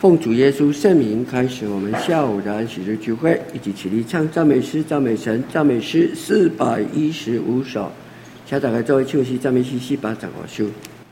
奉主耶稣圣名开始我们下午的安息日聚会，一起起立唱赞美诗、赞美神、赞美诗415首。请大家做位唱诗、赞美诗415首。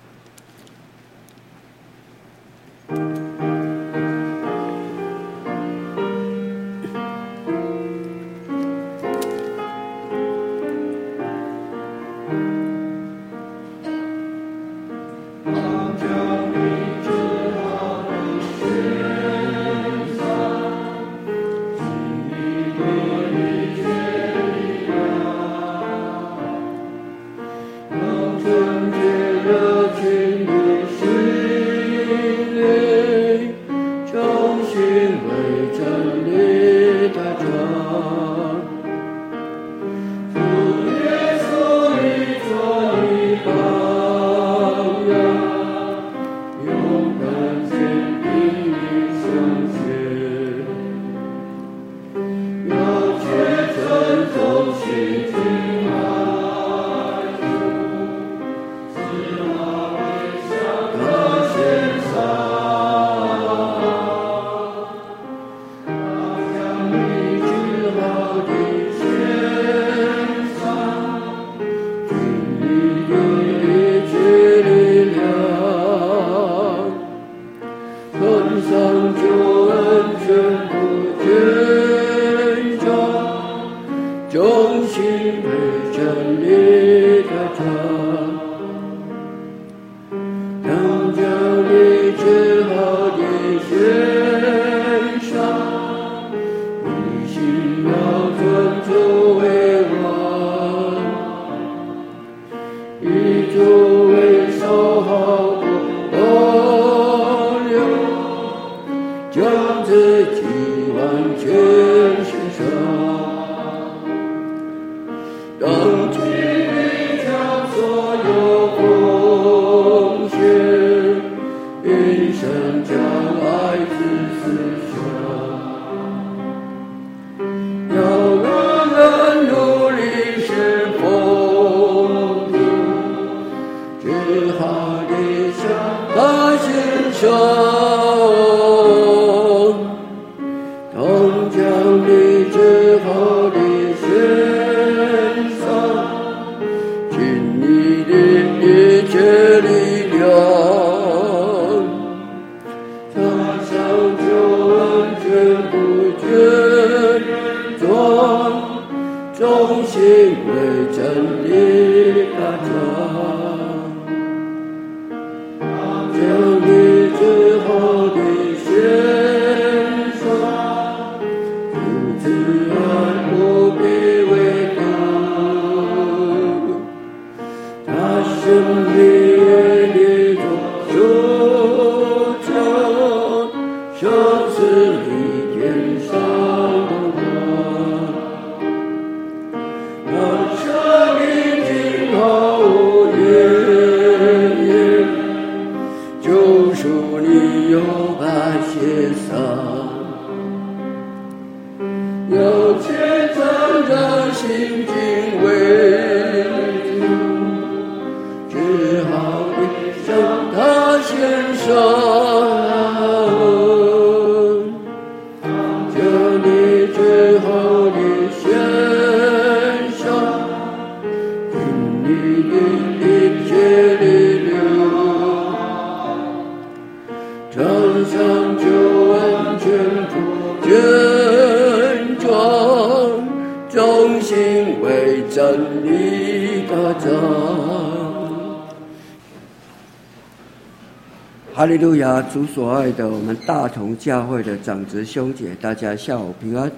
哈利路亚！主所爱的我们大同教会的长子兄姐，大家下午平安。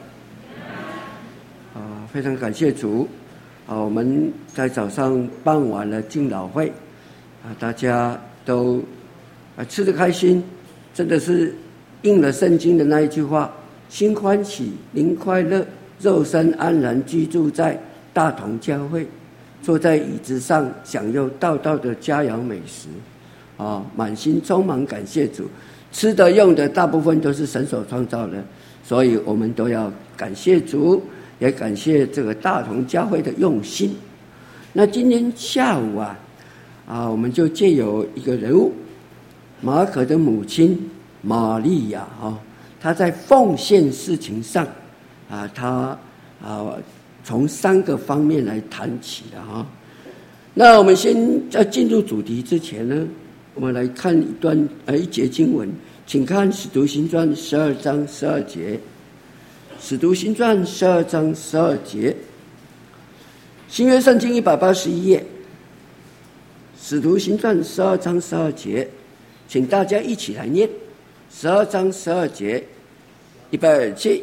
非常感谢主。我们在早上办完了敬老会，大家都吃得开心，真的是应了圣经的那一句话：心欢喜，灵快乐，肉身安然居住在大同教会，坐在椅子上享用道道的佳肴美食。满心充满感谢主，吃的用的大部分都是神所创造的，所以我们都要感谢主，也感谢这个大同教会的用心。那今天下午我们就借由一个人物，马可的母亲玛利亚她在奉献事情上她从3个方面来谈起的那我们先在进入主题之前呢，我们来看一节经文，请看《使徒行传》12章12节。《使徒行传》12章12节，新约圣经181页，《使徒行传》12章12节，请大家一起来念12章12节，预备2起。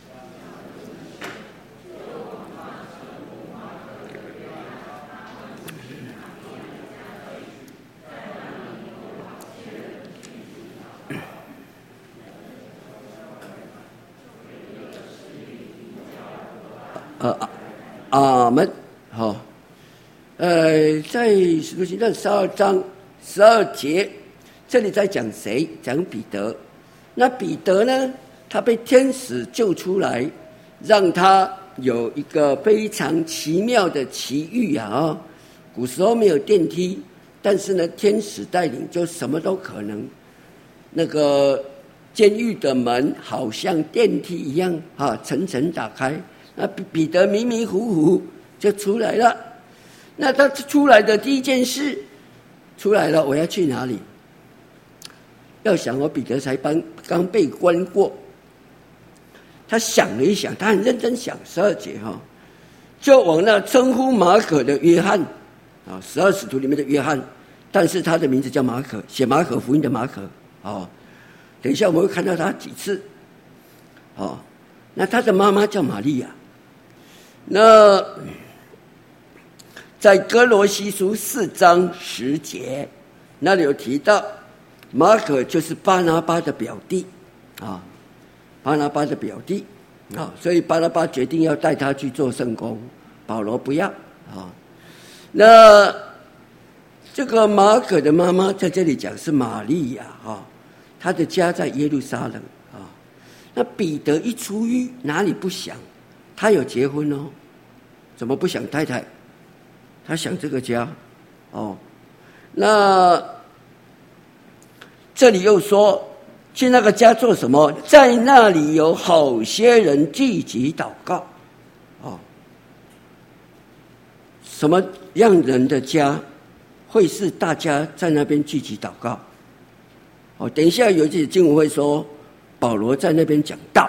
阿们。在使徒行传12章12节，这里在讲谁？讲彼得。那彼得呢，他被天使救出来，让他有一个非常奇妙的奇遇古时候没有电梯，但是呢，天使带领就什么都可能。那个监狱的门好像电梯一样层层打开。那彼得迷迷糊糊就出来了。那他出来的第一件事，出来了，我要去哪里？要想我彼得才刚被关过，他想了一想，他很认真想，12节就往那称呼马可的约翰12使徒里面的约翰，但是他的名字叫马可，写马可福音的马可等一下我们会看到他几次那他的妈妈叫玛利亚。那在哥罗西书4章10节那里有提到，马可就是巴拿巴的表弟巴拿巴的表弟所以巴拿巴决定要带他去做圣工，保罗不要那这个马可的妈妈在这里讲是玛利亚她的家在耶路撒冷那彼得一出狱，哪里不想？他有结婚怎么不想太太？他想这个家那这里又说去那个家做什么？在那里有好些人聚集祷告什么样人的家会是大家在那边聚集祷告等一下有一节经文会说保罗在那边讲道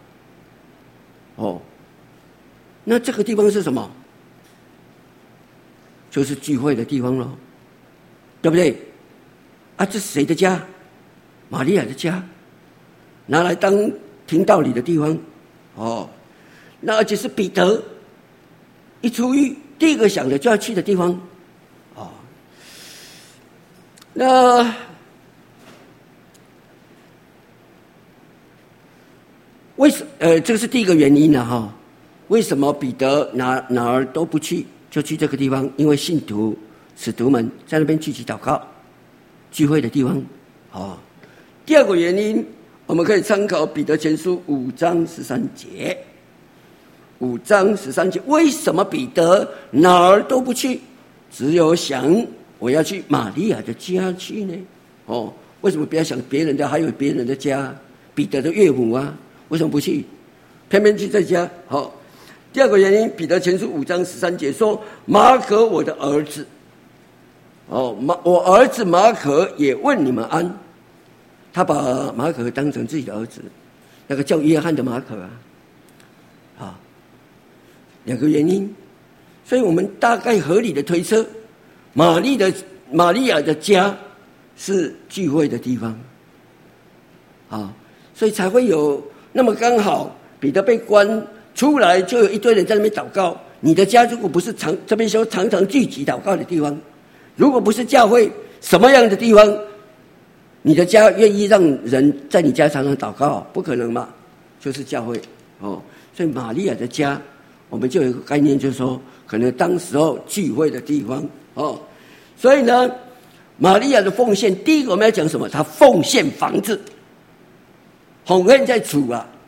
那这个地方是什么？就是聚会的地方咯，对不对这是谁的家？玛利亚的家，拿来当听道理的地方那而且是彼得一出狱第一个想的就要去的地方那为什这个是第一个原因为什么彼得哪儿都不去，就去这个地方？因为信徒使徒们在那边聚集祷告聚会的地方第二个原因，我们可以参考彼得前书5章13节。5章13节，为什么彼得哪儿都不去，只有想我要去玛利亚的家去呢？为什么不要想别人的？还有别人的家，彼得的岳母为什么不去？偏偏去这家第二个原因，彼得前书5章13节说：“马可，我的儿子，我儿子马可也问你们安。”他把马可当成自己的儿子，那个叫约翰的马可两个原因，所以我们大概合理的推测，玛利亚的家是聚会的地方所以才会有那么刚好彼得被关出来，就有一堆人在那边祷告。你的家如果不是这边说常常聚集祷告的地方，如果不是教会，什么样的地方你的家愿意让人在你家常常祷告？不可能嘛，就是教会所以玛利亚的家，我们就有一个概念，就是说可能当时候聚会的地方所以呢，玛利亚的奉献，第一个我们要讲什么？她奉献房子，奉献在厝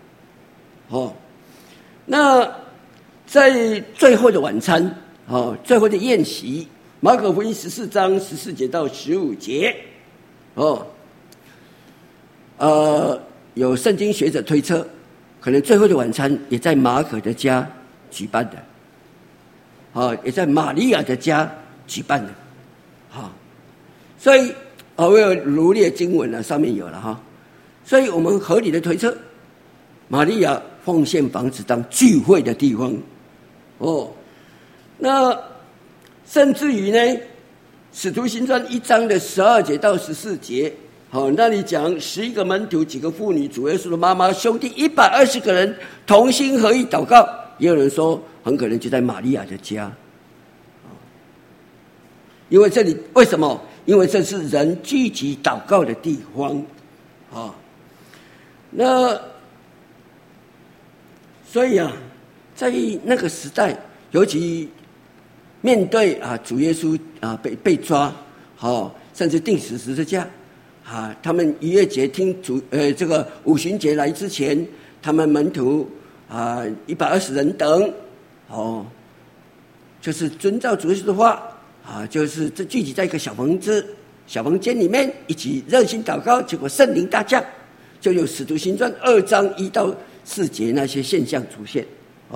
那在最后的晚餐最后的宴席，马可福音14章14节到15节有圣经学者推测，可能最后的晚餐也在马可的家举办的，也在玛利亚的家举办的，所以我有罗列经文上面有了所以我们合理的推测，玛利亚奉献房子当聚会的地方，那甚至于呢，使徒行传1章的12节到14节，那里讲11个门徒、几个妇女、主耶稣的妈妈、兄弟120个人同心合意祷告，也有人说很可能就在玛利亚的家，因为这里为什么？因为这是人聚集祷告的地方那所以在那个时代，尤其面对主耶稣被抓，甚至钉死十字架，他们逾越节听这个五旬节来之前，他们门徒120人等，就是遵照主耶稣的话就是聚集在一个小房间里面一起热心祷告，结果圣灵大降，就有使徒行传2章1到4节那些现象出现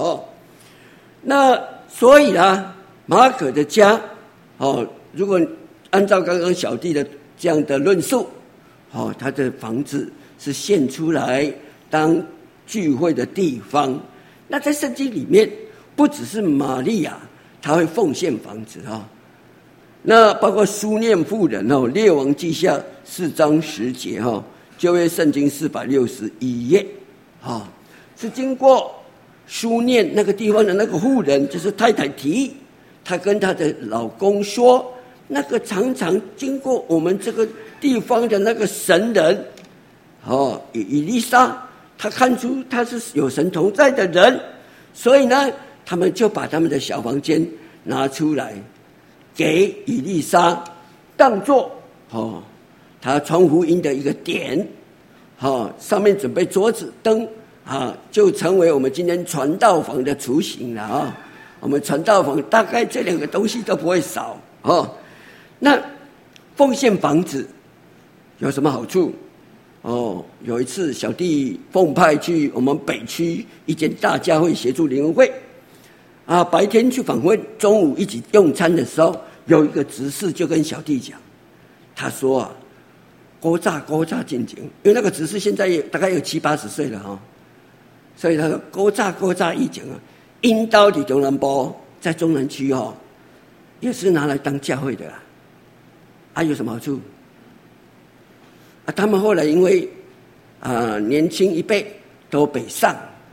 那所以马可的家如果按照刚刚小弟的这样的论述他的房子是献出来当聚会的地方。那在圣经里面不只是玛利亚他会奉献房子那包括书念妇人列王记下4章10节旧约圣经461页是经过书念那个地方的那个妇人，就是太太提，她跟她的老公说，那个常常经过我们这个地方的那个神人以利沙，他看出他是有神同在的人，所以呢他们就把他们的小房间拿出来给以利沙当作他传福音的一个点上面准备桌子灯就成为我们今天传道房的雏形了我们传道房大概这2个东西都不会少那奉献房子有什么好处有一次小弟奉派去我们北区一间大教会协助灵恩会白天去访问，中午一起用餐的时候，有一个执事就跟小弟讲，他说古早进前，因为那个执事现在大概有70-80岁了所以他说古早以前因到的中南部，在中南区也是拿来当教会的有什么好处他们后来因为年轻一辈都北上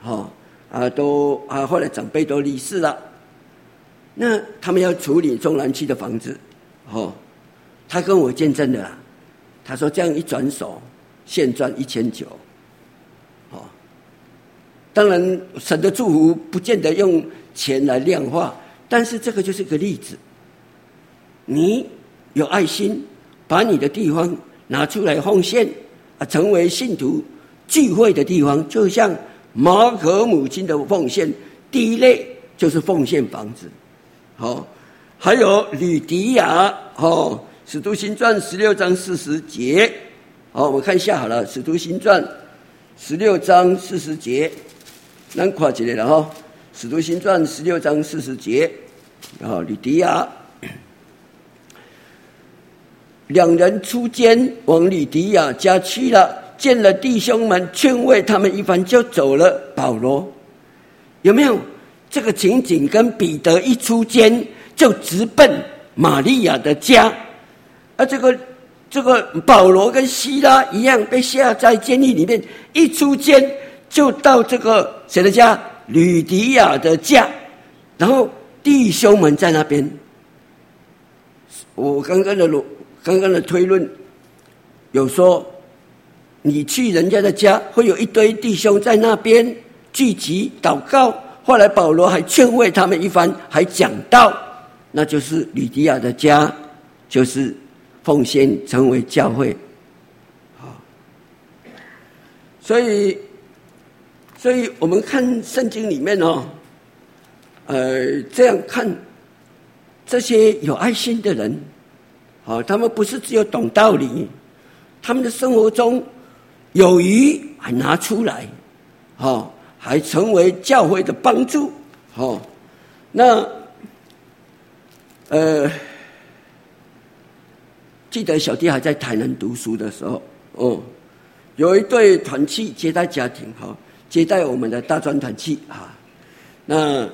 后来长辈都离世了，那他们要处理中南区的房子他跟我见证的他说这样一转手现赚1900当然神的祝福不见得用钱来量化，但是这个就是个例子，你有爱心把你的地方拿出来奉献成为信徒聚会的地方，就像马可母亲的奉献，第一类就是奉献房子还有吕迪亚使徒行传16章40节我们看一下好了，使徒行传16章40节咱看一下了使徒行传16章40节吕迪亚2人出监往吕迪亚家去了，见了弟兄们，劝慰他们一番，就走了。保罗有没有这个情景？跟彼得一出监就直奔玛利亚的家，这个保罗跟希拉一样被下在监狱里面，一出监就到这个谁的家？吕迪亚的家，然后弟兄们在那边。我刚刚的推论有说，你去人家的家会有一堆弟兄在那边聚集祷告，后来保罗还劝慰他们一番，还讲道，那就是吕迪亚的家，就是奉献成为教会。所以我们看圣经里面这样看这些有爱心的人，他们不是只有懂道理，他们的生活中有余还拿出来，还成为教会的帮助，那记得小弟还在台南读书的时候，有一对团契接待家庭，接待我们的大专团契那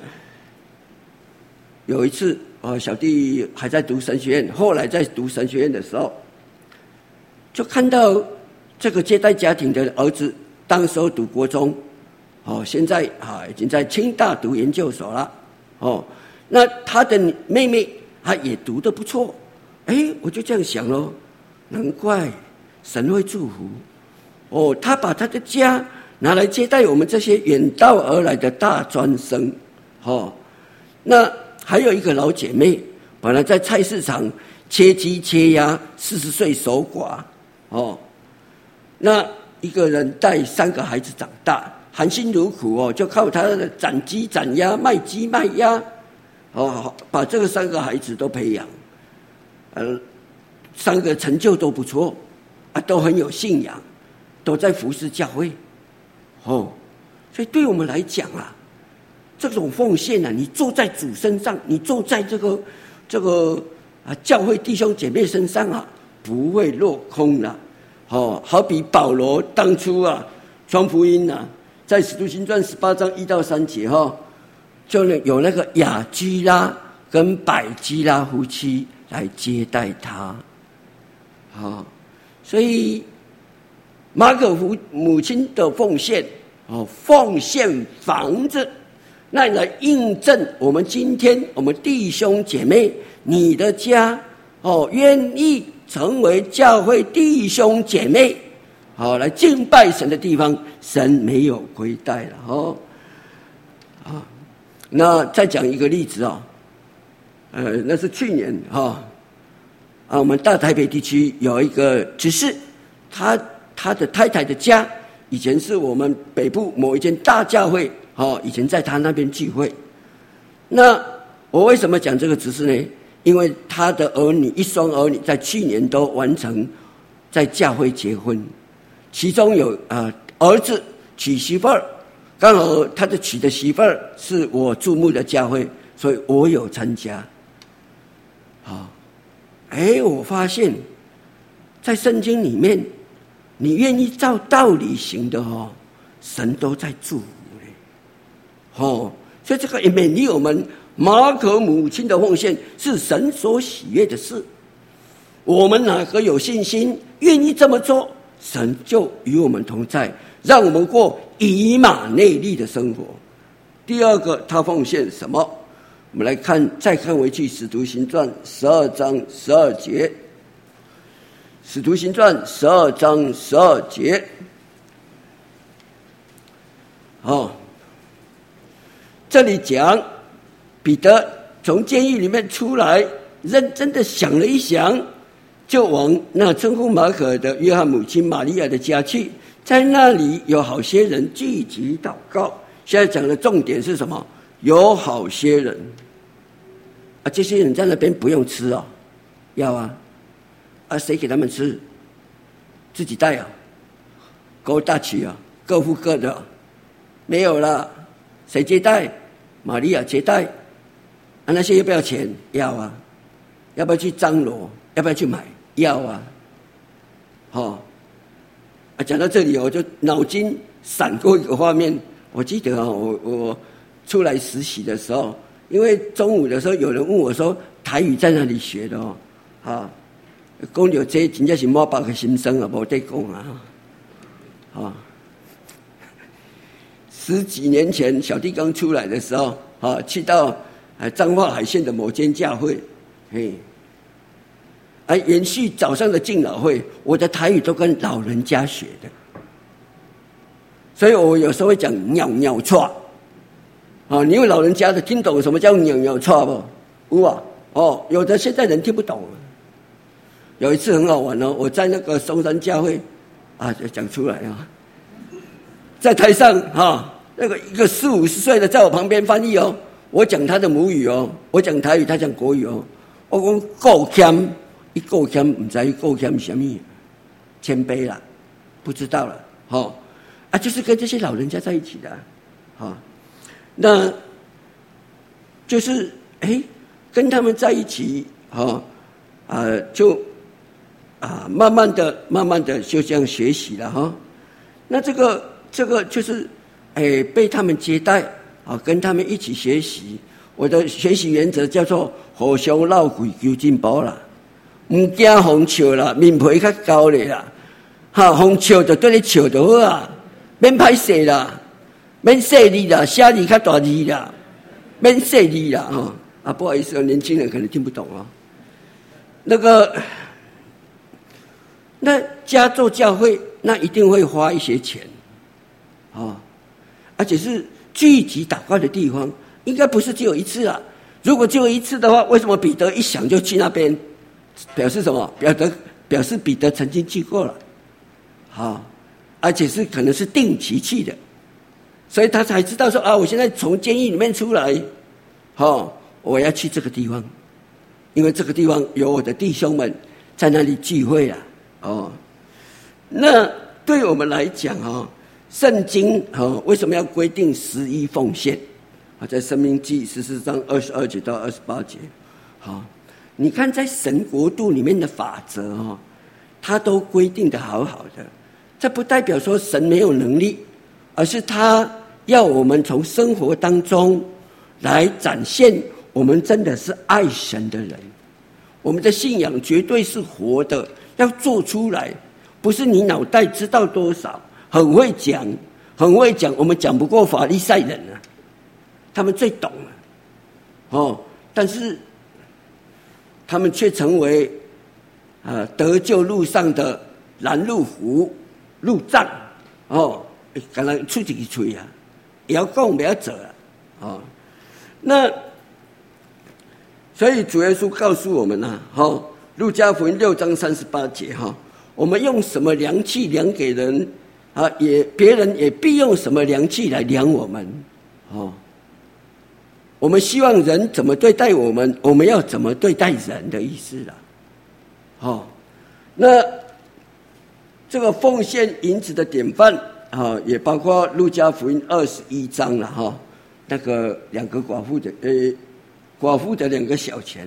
有一次，小弟还在读神学院，后来在读神学院的时候，就看到这个接待家庭的儿子，当时候读国中，现在已经在清大读研究所了，那他的妹妹她也读得不错，我就这样想咯，难怪神会祝福，他把他的家拿来接待我们这些远道而来的大专生，那还有一个老姐妹，本来在菜市场切鸡切鸭，40岁守寡，那一个人带3个孩子长大，含辛茹苦就靠他的斩鸡斩鸭，卖鸡卖鸭，把这个3个孩子都培养，3个成就都不错，都很有信仰，都在服侍教会，所以对我们来讲这种奉献你做在主身上，你做在这个教会弟兄姐妹身上不会落空了。好比保罗当初传福音在使徒行传18章1到3节就有那个雅居拉跟百基拉夫妻来接待他，所以马可母亲的奉献，奉献房子，那来印证我们今天我们弟兄姐妹，你的家愿意成为教会弟兄姐妹来敬拜神的地方，神没有亏待了那再讲一个例子那是去年我们大台北地区有一个执事，他的太太的家以前是我们北部某一间大教会以前在他那边聚会。那我为什么讲这个执事呢？因为他的一双儿女在去年都完成在教会结婚，其中有儿子娶媳妇儿，刚好他的娶的媳妇儿是我注目的教会，所以我有参加。我发现在圣经里面，你愿意照道理行的神都在祝福所以这个也勉励我们，马可母亲的奉献是神所喜悦的事。我们哪个有信心愿意这么做，神就与我们同在，让我们过以马内利的生活。第二个，他奉献什么？我们来再看回去《使徒行传》12章12节，《使徒行传》12章12节。这里讲彼得从监狱里面出来，认真的想了一想，就往那称呼马可的约翰母亲玛利亚的家去，在那里有好些人聚集祷告。现在讲的重点是什么？有好些人这些人在那边不用吃要谁给他们吃？自己带勾大旗各付各的，没有了，谁接待？玛利亚接待那些要不要钱？要要不要去张罗？要不要去买？要讲到这里我就脑筋闪过一个画面。我记得我出来实习的时候，因为中午的时候有人问我说台语在哪里学的讲到这真的是摸把个心声没得讲10几年前小弟刚出来的时候去到彰化海线的某间教会，延续早上的敬老会，我的台语都跟老人家学的，所以我有时候会讲鸟鸟串你有老人家的听懂什么叫鸟鸟串不？有有的现在人听不懂。有一次很好玩我在那个松山教会讲出来在台上那个一个40-50岁的在我旁边翻译我讲他的母语我讲台语，他讲国语我讲够谦，他够谦不知道够谦什么，谦卑啦，不知道了就是跟这些老人家在一起的，那就是跟他们在一起，就慢慢的就这样学习了哈。那这个就是被他们接待跟他们一起学习。我的学习原则叫做互相闹鬼求进步啦，唔惊风笑啦，面皮较高咧啦，风笑就对你笑就好啊，免歹势啦，免细字啦，写字较大字啦，免细字啦不好意思，年轻人可能听不懂那家做教会，那一定会花一些钱而且是聚集祷告的地方，应该不是只有一次啊。如果只有一次的话，为什么彼得一想就去那边？表示什么？表示彼得曾经去过了，而且是可能是定期去的，所以他才知道说我现在从监狱里面出来，我要去这个地方，因为这个地方有我的弟兄们在那里聚会啊。那对我们来讲圣经为什么要规定11奉献？在申命记14章22节到28节，你看在神国度里面的法则他都规定的好好的。这不代表说神没有能力，而是他要我们从生活当中来展现我们真的是爱神的人。我们的信仰绝对是活的，要做出来，不是你脑袋知道多少，很会讲，我们讲不过法利赛人啊，他们最懂了但是他们却成为得救路上的拦路虎、路障刚才出一个嘴啊，也要讲不要走那所以主耶稣告诉我们路加福音6章38节我们用什么量器量给人别人也必用什么量器来量我们我们希望人怎么对待我们，我们要怎么对待人的意思啦。那这个奉献银子的典范也包括路加福音21章了那个两个寡妇的2个小钱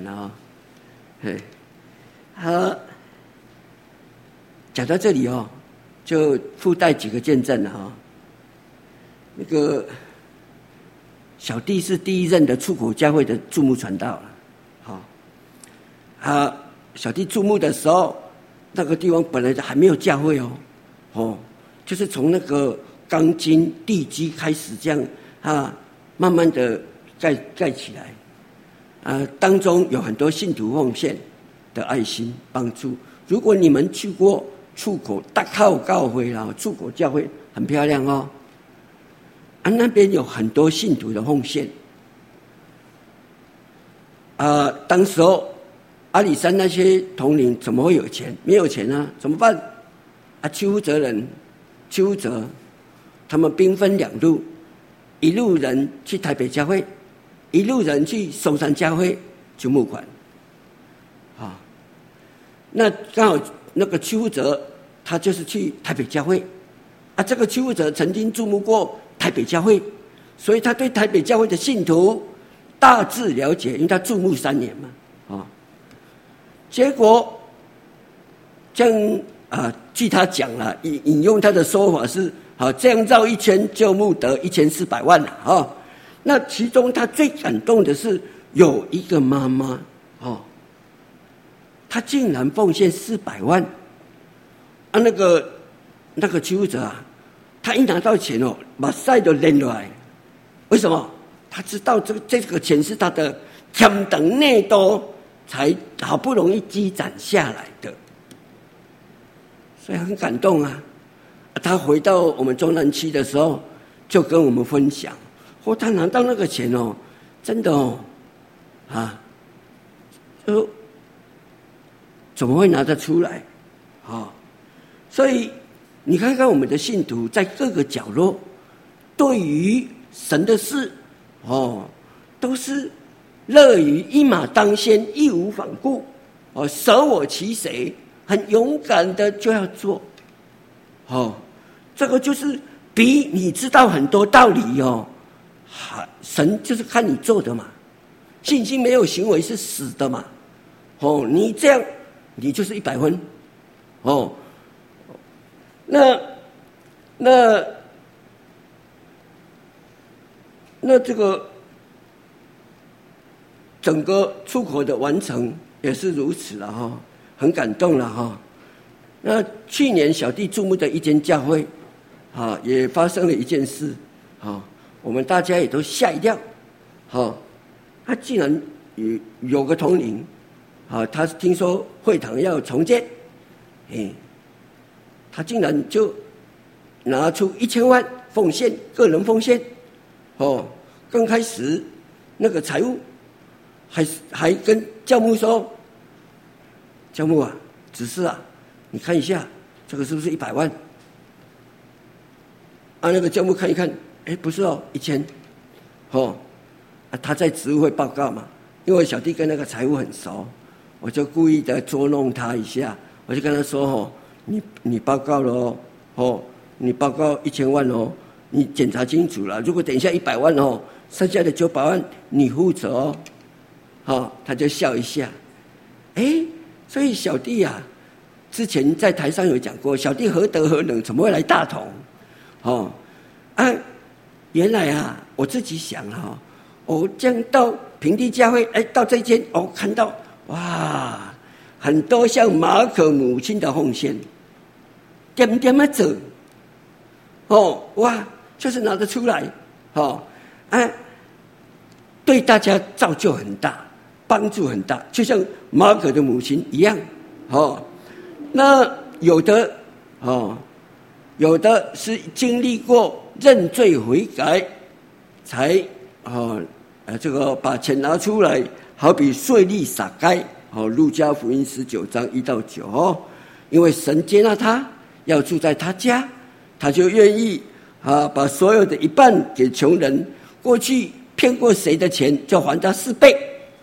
讲到这里就附带几个见证了那个小弟是第一任的出口教会的注目传道了小弟注目的时候，那个地方本来还没有教会就是从那个钢筋地基开始这样慢慢的盖起来当中有很多信徒奉献的爱心帮助。如果你们去过出口大靠教会啦，出口教会很漂亮那边有很多信徒的奉献当时候阿里山那些统领怎么会有钱？没有钱啊，怎么办邱福泽他们兵分2路，一路人去台北教会，一路人去松山教会去募款那刚好那个邱福泽他就是去台北教会这个邱福泽曾经注目过台北教会，所以他对台北教会的信徒大致了解，因为他注目3年嘛结果这样据他讲了，引用他的说法是这样绕一圈就募得1400万了那其中他最感动的是有一个妈妈她竟然奉献400万那个邱福泽他一拿到钱马上就扔下来。为什么？他知道这个钱是他的欠等内多才好不容易积攒下来的，所以很感动他回到我们中南区的时候，就跟我们分享，他拿到那个钱真的就怎么会拿得出来所以你看看我们的信徒在各个角落，对于神的事都是乐于一马当先，义无反顾舍我其谁，很勇敢的就要做这个就是比你知道很多道理哦。神就是看你做的嘛，信心没有行为是死的嘛。哦，你这样，你就是100分。哦，那这个整个出口的完成也是如此了哈，很感动了哈。那去年小弟注目的一间教会，也发生了一件事，我们大家也都吓一跳，他竟然有个同龄，他听说会堂要重建，他竟然就拿出1000万奉献，个人奉献，刚开始那个财务还跟教牧说，教牧啊，只是你看一下这个是不是100万？那个教牧看一看，不是1000，他在职务会报告嘛，因为小弟跟那个财务很熟，我就故意的捉弄他一下，我就跟他说你报告了你报告1000万你检查清楚了，如果等一下100万剩下的900万你负责他就笑一下，所以小弟之前在台上有讲过，小弟何德何能，怎么会来大同？原来我自己想这样到平地教会，到这间看到哇，很多像马可母亲的奉献，点点的走，哇，就是拿得出来，对大家造就很大，帮助很大，就像马可的母亲一样，那有的是经历过认罪悔改，才这个把钱拿出来，好比税吏撒该，路加福音19章1到9，因为神接纳他，要住在他家，他就愿意把所有的一半给穷人，过去骗过谁的钱就还他4倍，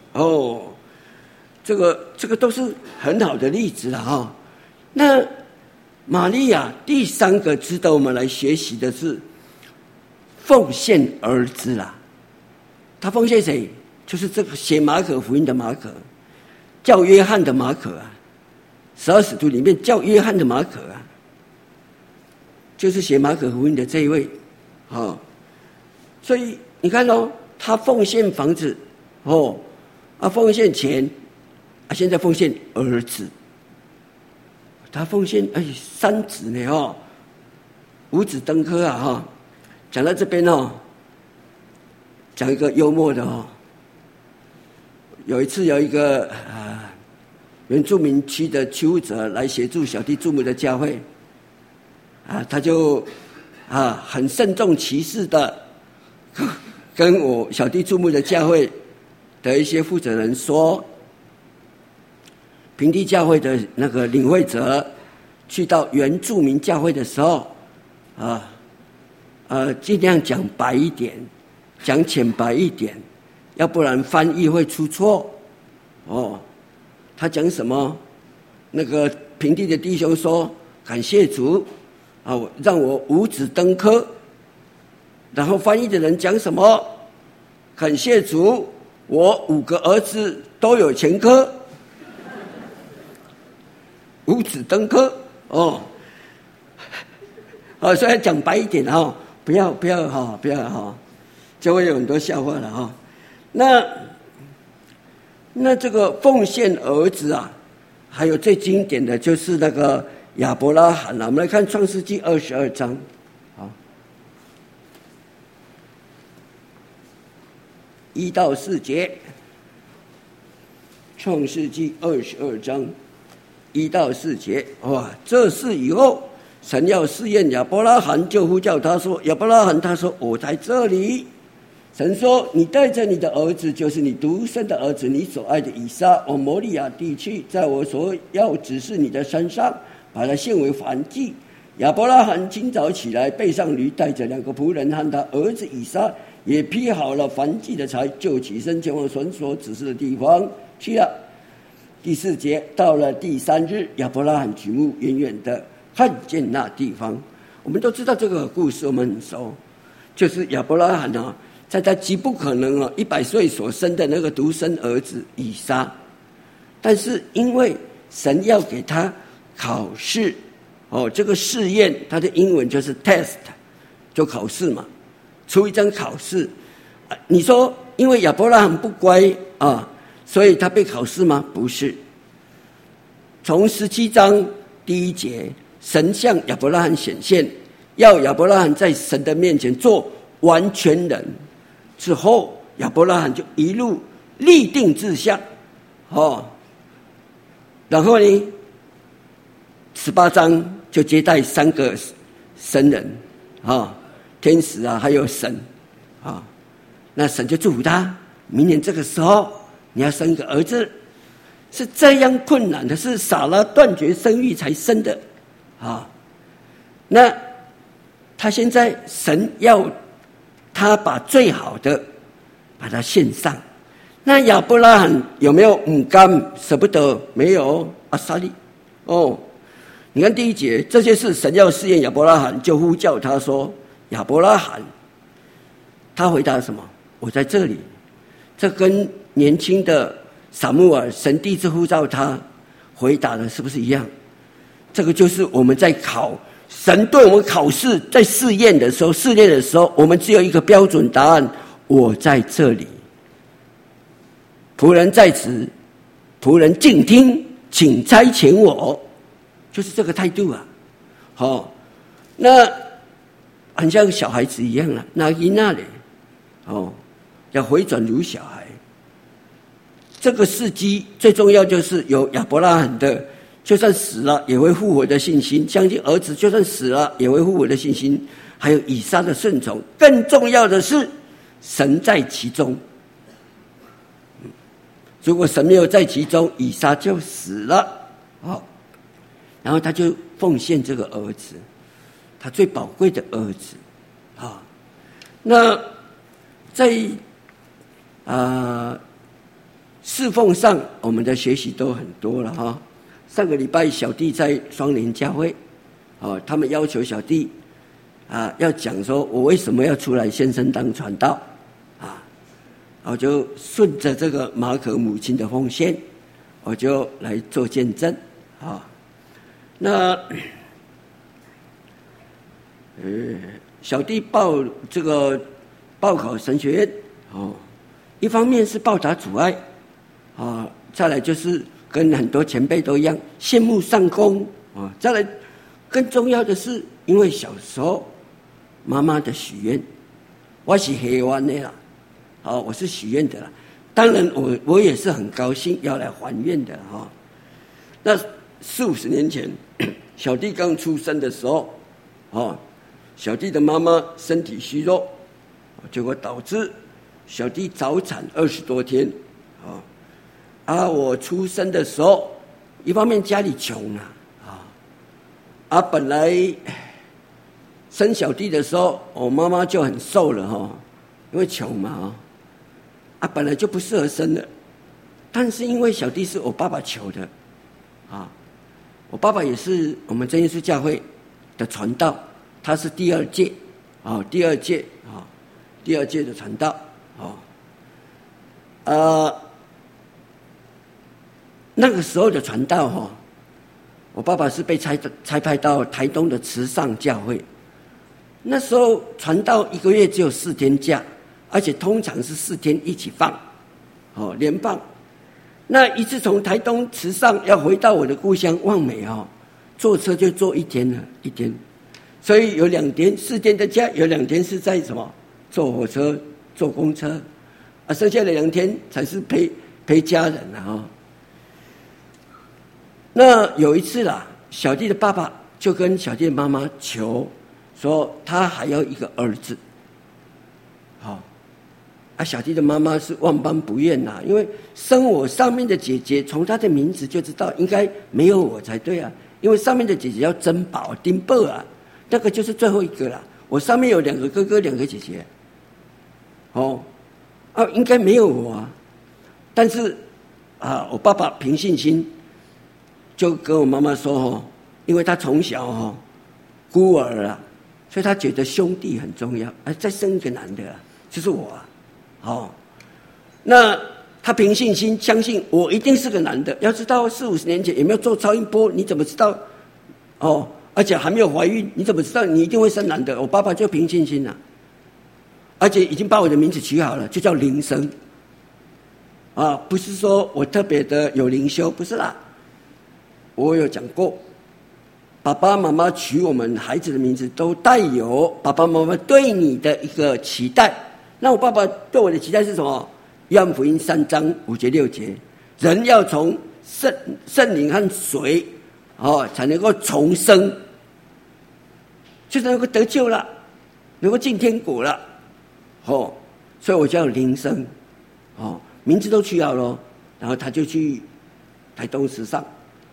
这个都是很好的例子了那玛利亚第3个值得我们来学习的是奉献儿子啦。他奉献谁？就是这个写马可福音的马可，叫约翰的马可12使徒里面叫约翰的马可就是写马可福音的这一位所以你看他奉献房子奉献钱现在奉献儿子，他奉献3子呢5子登科讲到这边讲一个幽默的有一次有一个原住民区的居务者来协助小弟注目的教会他就很慎重其事的跟我小弟注目的教会的一些负责人说，平地教会的那个领会者去到原住民教会的时候尽量讲白一点，讲浅白一点，要不然翻译会出错他讲什么？那个平地的弟兄说感谢主让我5子登科，然后翻译的人讲什么？感谢主，我5个儿子都有前科5子登科所以讲白一点不要就会有很多笑话了那这个奉献儿子还有最经典的就是那个亚伯拉罕我们来看创世纪22章1到4节，创世纪22章1到4节这事以后，神要试验亚伯拉罕，就呼叫他说，亚伯拉罕，他说我在这里。神说，你带着你的儿子，就是你独生的儿子，你所爱的以撒，往摩利亚地去，在我所要指示你的山上，把他献为燔祭。亚伯拉罕今早起来，背上驴，带着2个仆人和他儿子以撒，也劈好了燔祭的柴，就起身前往神所指示的地方去了。第4节，到了第3日，亚伯拉罕举目远远的看见那地方， 我们都知道这个故事，我们很熟，就是亚伯拉罕在他极不可能100岁所生的那个独生儿子以撒，但是因为神要给他考试这个试验，它的英文就是 test， 就考试嘛，出一张考试。你说因为亚伯拉罕不乖所以他被考试吗？不是。从17章第1节，神向亚伯拉罕显现，要亚伯拉罕在神的面前做完全人。之后亚伯拉罕就一路立定志向然后呢18章就接待3个神人天使还有神那神就祝福他，明年这个时候你要生一个儿子，是这样困难的，是撒拉断绝生育才生的那他现在神要他把最好的把它献上，那亚伯拉罕有没有唔甘舍不得？没有撒利你看第1节，这些事神要试验亚伯拉罕，就呼叫他说亚伯拉罕，他回答什么？我在这里。这跟年轻的撒母耳神第一次呼召他回答的是不是一样？这个就是我们在神对我们考试，在试炼的时候，我们只有一个标准答案：我在这里。仆人在此，仆人静听，请差遣我，就是这个态度那很像小孩子一样那里要回转如小孩。这个事迹最重要就是有亚伯拉罕的就算死了也会复活的信心，相信儿子就算死了也会复活的信心，还有以撒的顺从，更重要的是神在其中。如果神没有在其中，以撒就死了然后他就奉献这个儿子，他最宝贵的儿子那在侍奉上我们的学习都很多了上个礼拜小弟在双联教会他们要求小弟要讲说我为什么要出来献身当传道我就顺着这个马可母亲的奉献，我就来做见证那小弟报考神学院一方面是报答主爱再来就是跟很多前辈都一样羡慕上攻再来更重要的是因为小时候妈妈的许愿，我是希望的啦我是许愿的啦，当然我也是很高兴要来还愿的那40-50年前小弟刚出生的时候小弟的妈妈身体虚弱结果导致小弟早产20多天我出生的时候一方面家里穷本来生小弟的时候我妈妈就很瘦了因为穷嘛本来就不适合生的，但是因为小弟是我爸爸求的我爸爸也是我们真耶稣教会的传道，他是第二届的传道那个时候的传道我爸爸是被差派到台东的慈善教会，那时候传道1个月只有4天假，而且通常是4天一起放连放。那一次从台东慈善要回到我的故乡望美坐车就坐1天了，1天，所以有2天4天的假，有2天是在坐火车坐公车剩下的2天才是陪家人那有一次小弟的爸爸就跟小弟的妈妈求说他还要一个儿子小弟的妈妈是万般不愿因为生我上面的姐姐从她的名字就知道应该没有我才对因为上面的姐姐叫珍宝丁宝那个就是最后一个了，我上面有2个哥哥2个姐姐应该没有我但是我爸爸凭信心就跟我妈妈说因为他从小孤儿所以他觉得兄弟很重要，再生一个男的就是我那他凭信心相信我一定是个男的。要知道40-50年前有没有做超音波，你怎么知道而且还没有怀孕，你怎么知道你一定会生男的？我爸爸就凭信心而且已经把我的名字取好了，就叫灵生不是说我特别的有灵修，不是啦。我有讲过，爸爸妈妈取我们孩子的名字都带有爸爸妈妈对你的一个期待。那我爸爸对我的期待是什么？约翰福音3章5节6节，人要从圣灵和水才能够重生，就是能够得救了，能够进天国了所以我叫灵生名字都取好了，然后他就去台东时尚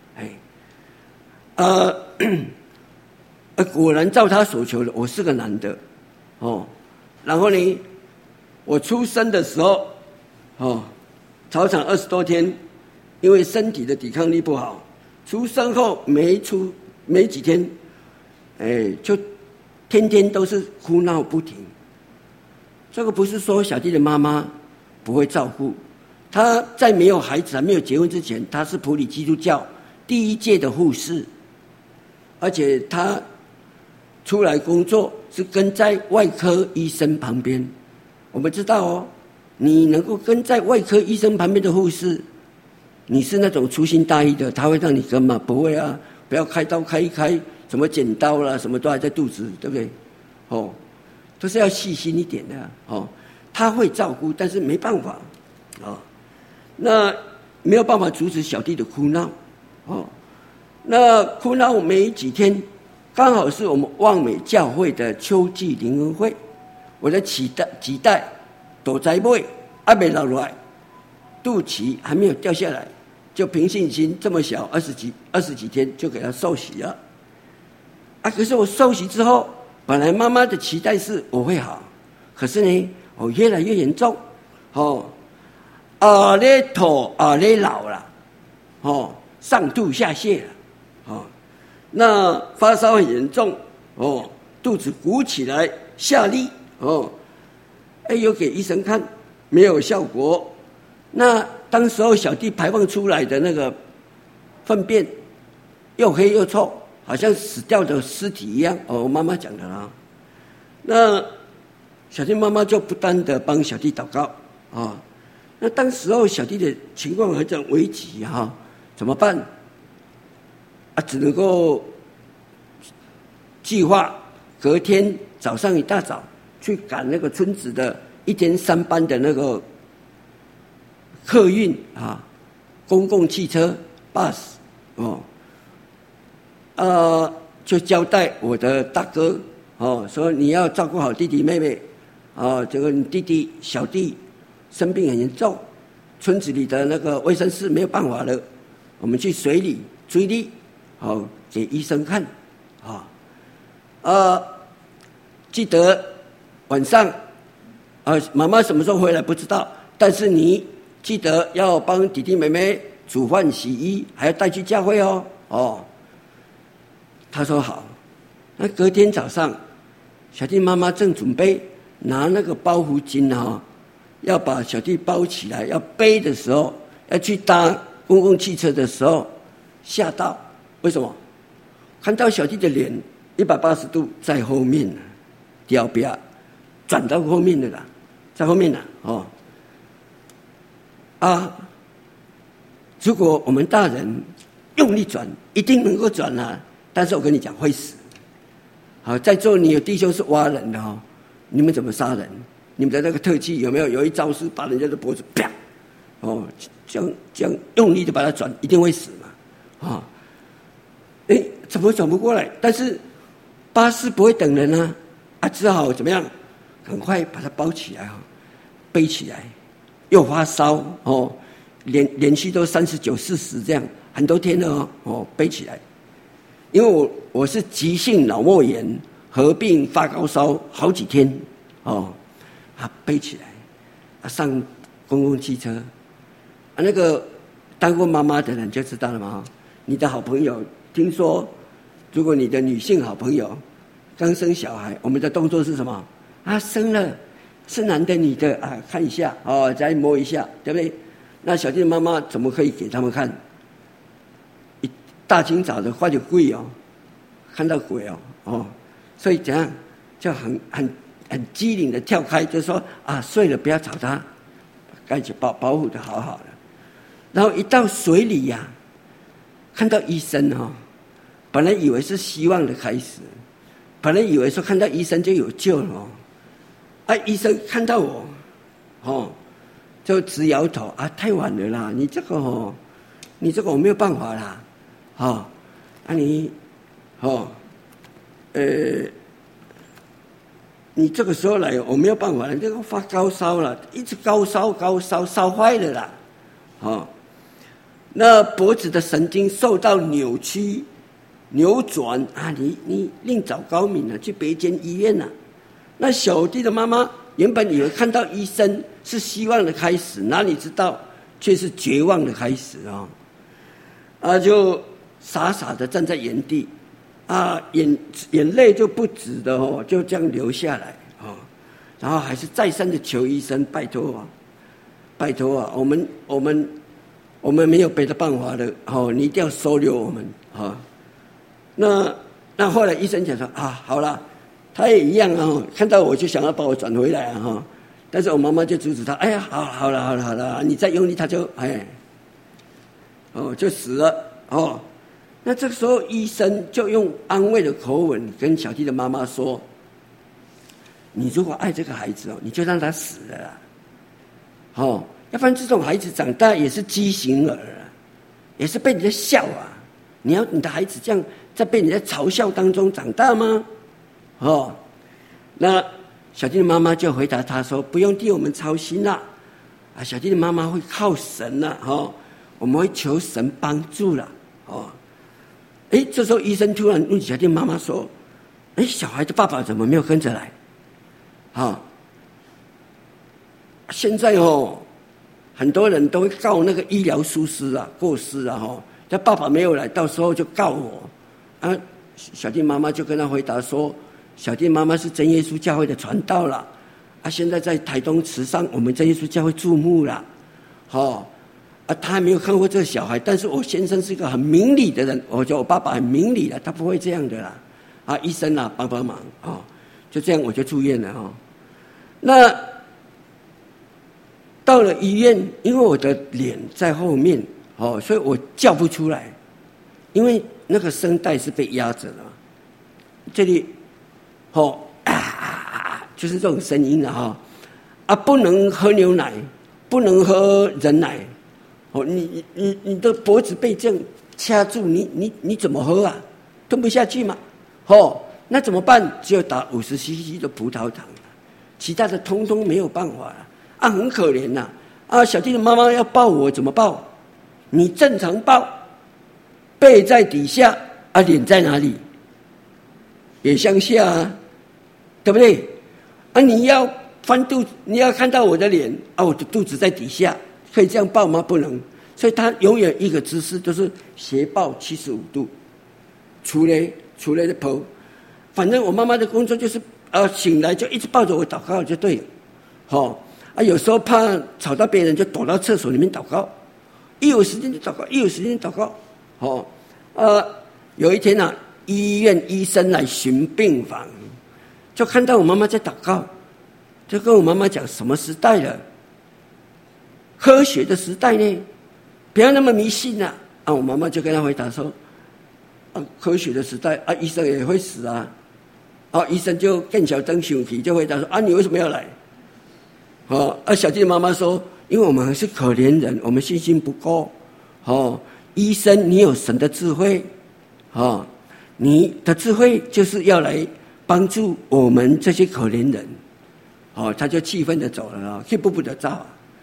果然照他所求的，我是个男的然后呢，我出生的时候早产20多天，因为身体的抵抗力不好，出生后没几天就天天都是哭闹不停。这个不是说小弟的妈妈不会照顾他，在没有孩子还没有结婚之前，他是埔里基督教第1届的护士，而且他出来工作是跟在外科医生旁边。我们知道你能够跟在外科医生旁边的護士，你是那种粗心大意的，他会让你跟吗？不会不要开刀开一开，什么剪刀啦，什么都还在肚子，对不对？都是要细心一点的他会照顾，但是没办法那没有办法阻止小弟的哭闹那哭闹没几天，刚好是我们望美教会的秋季灵恩会，我的脐带躲在尾还没落来，肚脐还没有掉下来，就凭信心这么小20几天就给他受洗了可是我受洗之后，本来妈妈的期待是我会好，可是呢我越来越严重咧吐咧老了上吐下泻了那发烧很严重肚子鼓起来下痢有给医生看没有效果。那当时候小弟排放出来的那个粪便又黑又臭，好像死掉的尸体一样我妈妈讲的啦。那小弟妈妈就不断的帮小弟祷告那当时候小弟的情况很危急怎么办只能够计划隔天早上一大早去赶那个村子的1天3班的那个客运公共汽车 bus 就交代我的大哥说你要照顾好弟弟妹妹这个你弟弟小弟生病很严重，村子里的那个卫生室没有办法了，我们去水里追力给医生看记得晚上妈妈什么时候回来不知道，但是你记得要帮弟弟妹妹煮饭洗衣，还要带去教会他说好。那隔天早上小弟妈妈正准备拿那个包袱巾要把小弟包起来要背的时候，要去搭公共汽车的时候吓到。为什么？看到小弟的脸180度在后面掉边转到后面的啦，在后面如果我们大人用力转一定能够转但是我跟你讲会死。在座你有弟兄是挖人的你们怎么杀人？你们的那个特技有没有一招是把人家的脖子啪这样用力的把它转，一定会死嘛怎么转不过来？但是巴士不会等人只好怎么样？很快把它包起来背起来，又发烧连续都39、40这样很多天了背起来。因为我是急性脑膜炎合并发高烧好几天背起来上公共汽车那个当过妈妈的人就知道了嘛你的好朋友听说，如果你的女性好朋友刚生小孩，我们的动作是什么？生了，是男的女的看一下再摸一下，对不对？那小弟的妈妈怎么可以给他们看？一大清早的发觉鬼看到鬼所以怎样就很机灵的跳开，就说睡了不要吵他，盖起保护的好好的。然后一到水里看到医生本来以为是希望的开始，本来以为说看到医生就有救了医生看到我就直摇头太晚了啦，你这个我没有办法啦你这个时候来我没有办法了，这个发高烧了，一直高烧烧坏了啦那脖子的神经受到扭曲扭转你另找高明了，去别间医院了。那小弟的妈妈原本以为看到医生是希望的开始，哪里知道却是绝望的开始就傻傻的站在原地眼泪就不止的就这样流下来然后还是再三的求医生，拜托我们没有别的办法了你一定要收留我们那后来医生讲说好了，他也一样看到我就想要把我转回来但是我妈妈就阻止他，好了，你再用力他就就死了那这个时候医生就用安慰的口吻跟小弟的妈妈说，你如果爱这个孩子你就让他死了啦要不然这种孩子长大也是畸形儿也是被人家笑你的孩子这样在被人家嘲笑当中长大吗那小弟的妈妈就回答他说，不用替我们操心啦小弟的妈妈会靠神啦我们会求神帮助啦这时候医生突然问小弟妈妈说，小孩的爸爸怎么没有跟着来现在很多人都会告那个医疗疏失过失他爸爸没有来，到时候就告我小弟妈妈就跟他回答说，小弟妈妈是真耶稣教会的传道了现在在台东慈善我们真耶稣教会注目了他还没有看过这个小孩，但是我先生是一个很明理的人，我觉得我爸爸很明理的，他不会这样的啦医生帮忙就这样我就住院了那到了医院，因为我的脸在后面所以我叫不出来，因为那个声带是被压着的这里就是这种声音不能喝牛奶，不能喝人奶你的脖子被这样掐住，你怎么喝吞不下去嘛那怎么办？只有打50cc 的葡萄糖其他的通通没有办法了很可怜小弟的妈妈要抱我怎么抱？你正常抱，背在底下脸在哪里？也向下对不对你要翻肚子，你要看到我的脸我的肚子在底下，可以这样抱吗？不能。所以他永远一个姿势都是斜抱75度，出来的头。反正我妈妈的工作就是醒来就一直抱着我祷告就对了有时候怕吵到别人就躲到厕所里面祷告，一有时间就祷告，一有时间祷告有一天医院医生来巡病房，就看到我妈妈在祷告，就跟我妈妈讲什么时代了，科学的时代呢，不要那么迷信我妈妈就跟他回答说科学的时代医生也会死医生就更小灯生气，就回答说你为什么要来小弟的妈妈说，因为我们是可怜人，我们信心不够医生你有神的智慧你的智慧就是要来帮助我们这些可怜人他就气愤的走了气不得照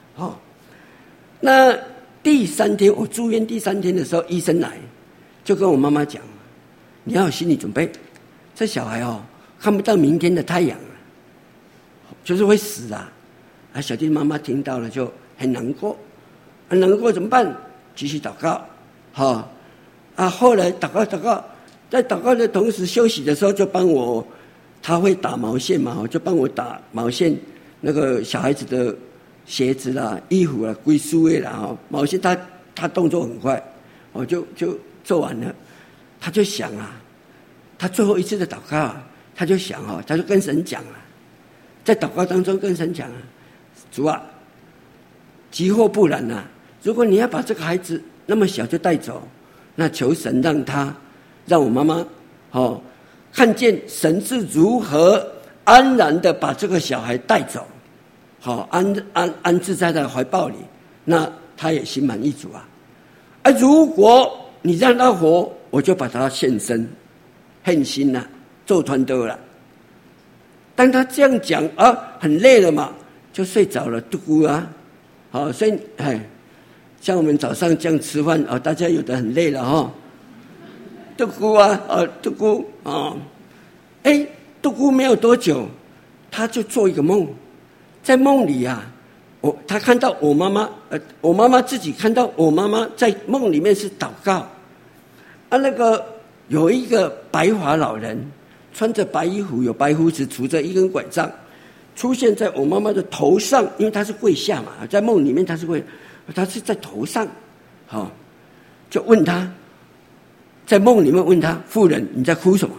那第3天我住院第3天的时候，医生来就跟我妈妈讲，你要有心理准备，这小孩看不到明天的太阳就是会死小弟妈妈听到了就很难过，很难过怎么办？继续祷告后来祷告，在祷告的同时休息的时候就帮我他会打毛线嘛，就帮我打毛线，那个小孩子的鞋子啦、衣服啦、归书的啦，毛线他动作很快，就做完了，他就想啊，他最后一次的祷告啊，他就想他就跟神讲啊，在祷告当中跟神讲啊，主啊，急或不然啊，如果你要把这个孩子那么小就带走，那求神让我妈妈看见神是如何安然的把这个小孩带走，安置在他的怀抱里，那他也心满意足啊。如果你让他活，我就把他献心了，做团队了。当他这样讲很累了嘛，就睡着了，嘟咕啊。所以像我们早上这样吃饭大家有的很累了嘟咕啊，嘟咕啊，嘟咕没有多久，他就做一个梦，在梦里啊，他看到我妈妈自己看到我妈妈在梦里面是祷告，那个有一个白发老人，穿着白衣服，有白胡子，拄着一根拐杖，出现在我妈妈的头上，因为她是跪下嘛，在梦里面她是在头上，就问她。在梦里面问他，妇人，你在哭什么？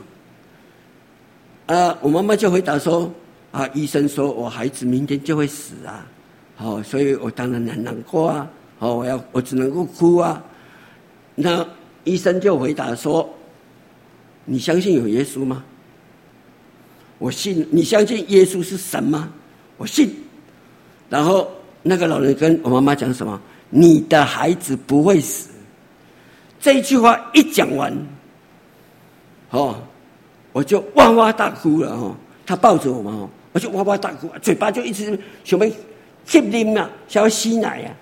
我妈妈就回答说，医生说我孩子明天就会死啊，所以我当然很难过啊，我只能够哭啊。那医生就回答说，你相信有耶稣吗？我信。你相信耶稣是神吗？我信。然后那个老人跟我妈妈讲什么？你的孩子不会死。这一句话一讲完，我就哇哇大哭了他抱着我嘛，我就哇哇大哭，嘴巴就一直想要吸啉啊，想要吸奶啊，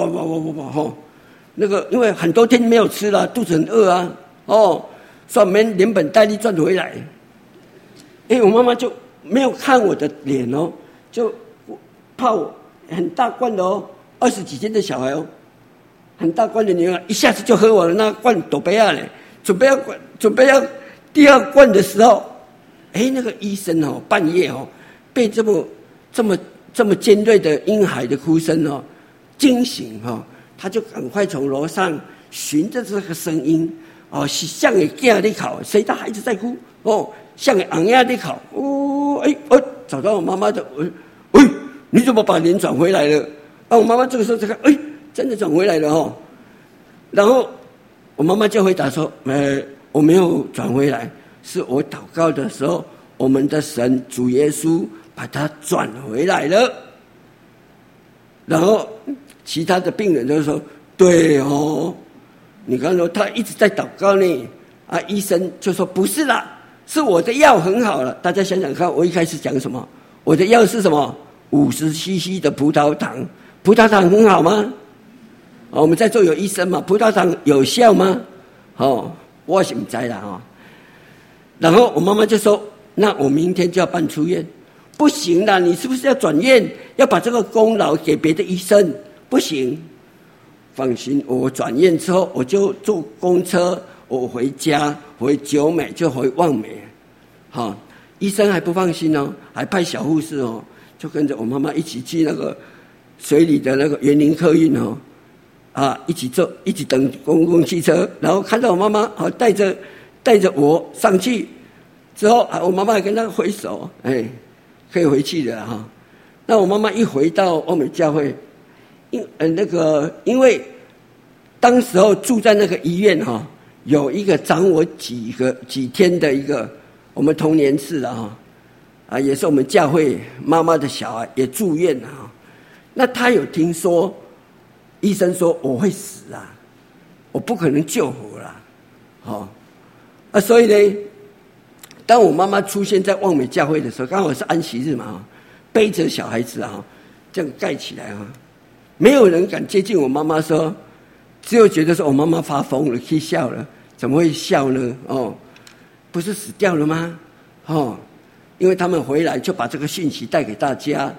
那个因为很多天没有吃了，肚子很饿啊，所以没连本带利赚回来。我妈妈就没有看我的脸就泡很大罐的20几天的小孩很大罐的牛奶，一下子就喝完了那罐斗杯啊嘞，准备要第二罐的时候，那个医生半夜被这么尖锐的婴孩的哭声惊醒他就赶快从楼上循着这个声音是像个囝在哭，谁的孩子在哭像个昂亚在哭找到我妈妈的你怎么把脸转回来了？我妈妈这个时候才看真的转回来了然后我妈妈就回答说我没有转回来，是我祷告的时候，我们的神主耶稣把它转回来了。然后其他的病人就说对你刚说他一直在祷告呢医生就说不是啦，是我的药很好了。大家想想看，我一开始讲什么？我的药是什么？50cc 的葡萄糖，葡萄糖很好吗？我们在座有医生嘛？葡萄糖有效吗？我是不知道啦然后我妈妈就说，那我明天就要办出院。不行啦，你是不是要转院？要把这个功劳给别的医生？不行，放心，我转院之后我就坐公车，我回家，回九美就回望美。医生还不放心还派小护士就跟着我妈妈一起去那个水里的那个园林客运一起坐，一起等公共汽车，然后看到我妈妈带着我上去之后我妈妈还跟她挥手，可以回去了那我妈妈一回到欧美教会，因为当时候住在那个医院有一个长我几天的一个我们同年次的也是我们教会妈妈的小孩也住院了那他有听说医生说我会死我不可能救活了所以呢，当我妈妈出现在望美教会的时候，刚好是安息日嘛背着小孩子这样盖起来没有人敢接近我妈妈说，只有觉得说我妈妈发疯了，去笑了，怎么会笑呢？不是死掉了吗？因为他们回来就把这个信息带给大家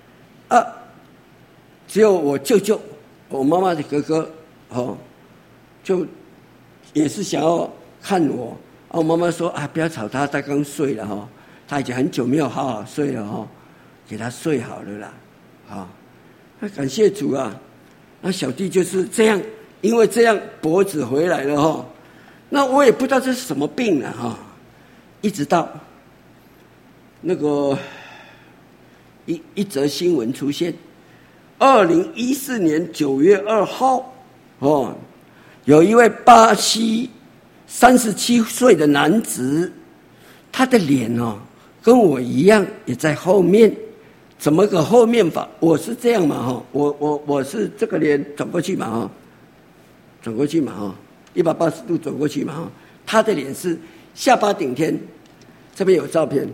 只有我舅舅，我妈妈的哥哥就也是想要看我我妈妈说不要吵他刚睡了他已经很久没有好好睡了哈，给他睡好了啦，啊，那感谢主啊！那小弟就是这样，因为这样脖子回来了哈，那我也不知道这是什么病了哈，一直到那个一则新闻出现，2014年9月2号哦，有一位巴西37岁的男子，他的脸哦跟我一样也在后面，怎么个后面法？我是这样嘛哈，我是这个脸转过去嘛哈，转过去嘛哈，180度转过去嘛哈，他的脸是下巴顶天，这边有照片，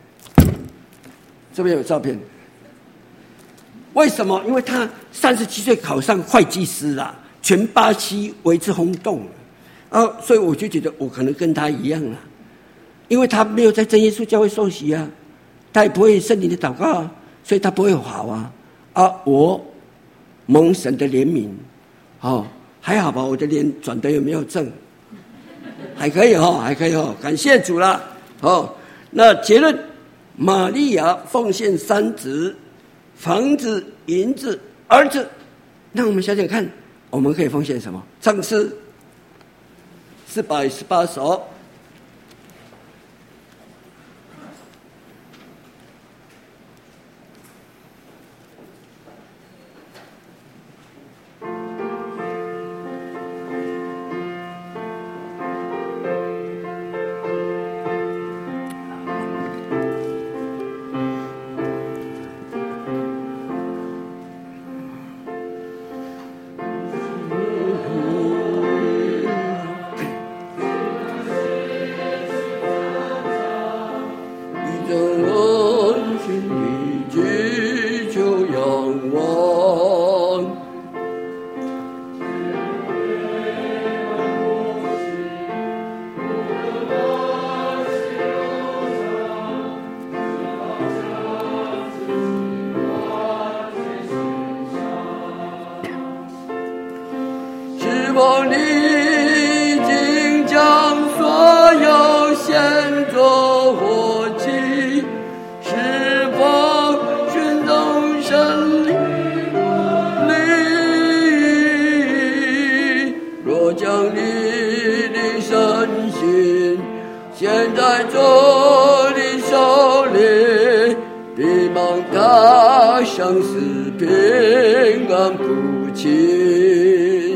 这边有照片。为什么？因为他37岁考上会计师啦，全巴西为之轰动了，所以我就觉得我可能跟他一样啦，因为他没有在真耶稣教会受洗啊，他也不会圣灵的祷告啊，所以他不会好啊。我蒙神的怜悯，还好吧，我的脸转得有没有正？还可以还可以感谢主啦。那结论，玛利亚奉献3子。房子、银子、儿子，那我们想想看，我们可以奉献什么？唱诗418首。 望你已经将所有献作活祭，是否寻动神灵？若将你的身心献在主的手里，必蒙他生死平安福气。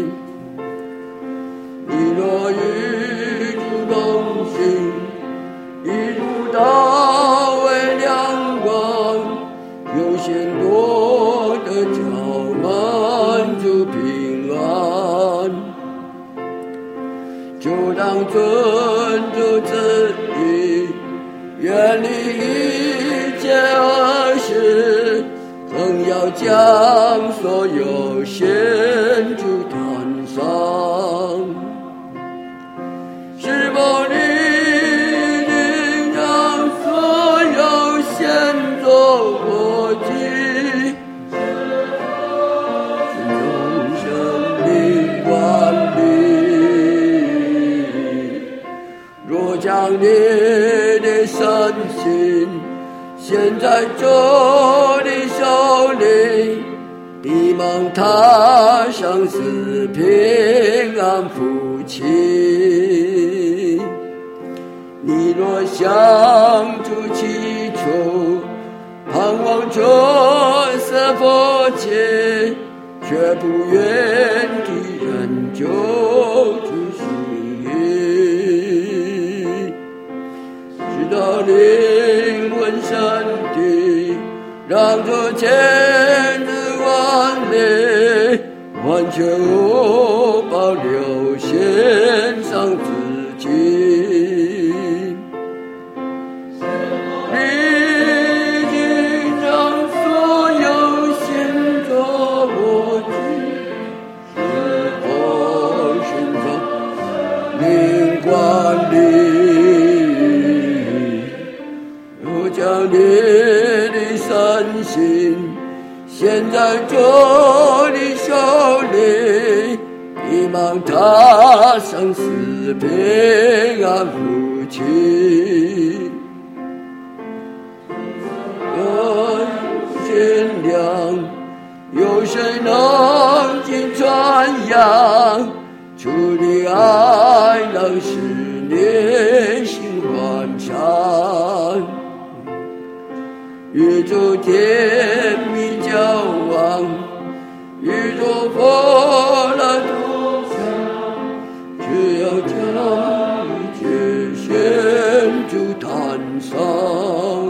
你若与主同行，一路到为亮光，有限多的骄满足平安，就当遵主旨意，远离一切恶事，更要将所有献主坛上。是否你已将所有献作活祭，从生命管理？若将你的身心献在主的手里，必蒙他生死平安福气。你若向主祈求，盼望主赐福气，却不愿替人救主心意，直到灵魂身体让主亲自管理，完全无保留献上自己。你已将所有献作活祭，是否寻找灵管理？若将你的身心献在主的手里，必蒙他生死平安福气。 量，有谁能尽传扬？主的爱能使人心欢畅，宇宙甜蜜交往，宇宙佛了图像，只要将一切献主坛上。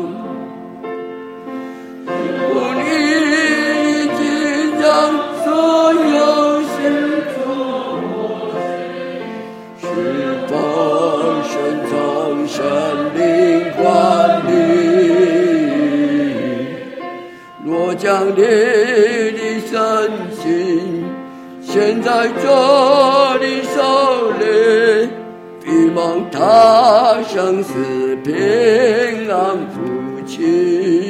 你已将所有献出，是否深藏神灵管理？若将你的身心献在这里手里，必望他生死平安福气。